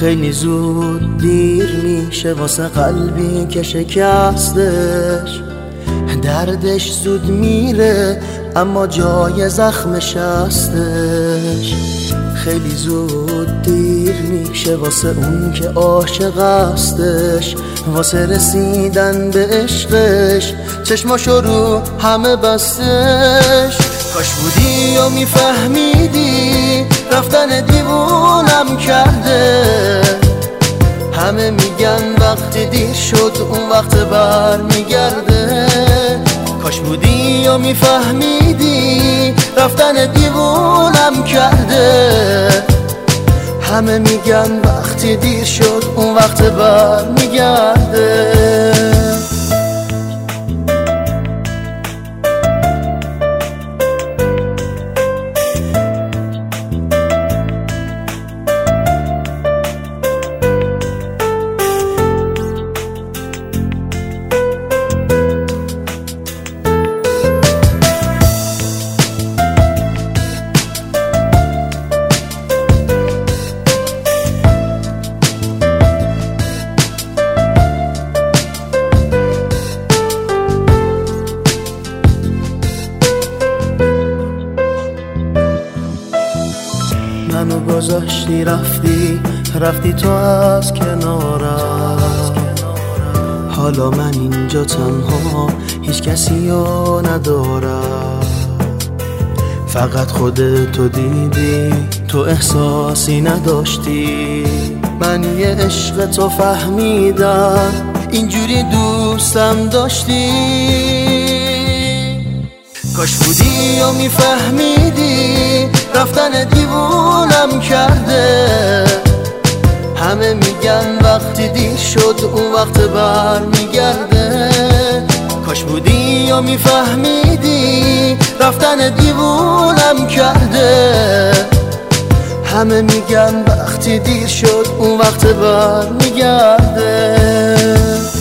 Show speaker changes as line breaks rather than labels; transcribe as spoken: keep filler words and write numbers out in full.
خیلی زود دیر میشه واسه قلبی که شکستش، دردش زود میره اما جای زخمش هستش. خیلی زود دیر میشه واسه اون که عاشق هستش، واسه رسیدن به عشقش چشماشو رو همه بستش. کاش بودی و میفهمیدی رفتن دیوونم کرده. همه میگن وقتی دیر شد اون وقت بر میگرده. کاش بودی و میفهمیدی رفتن دیوونم کرده. همه میگن وقتی دیر شد اون وقت بر میگرده. منو گذاشتی رفتی رفتی تو از کنارم. حالا من اینجا تنها هیچ کسی رو ندارم. فقط خودتو دیدی تو احساسی نداشتی. من یه عشق تو فهمیدم اینجوری دوستم داشتی. کاش بودی و میفهمیدی رفتن دیوونم کرده. همه میگن وقتی دیر شد اون وقت بر میگرده. کاش بودی و میفهمیدی رفتن دیوونم کرده. همه میگن وقتی دیر شد اون وقت بر میگرده.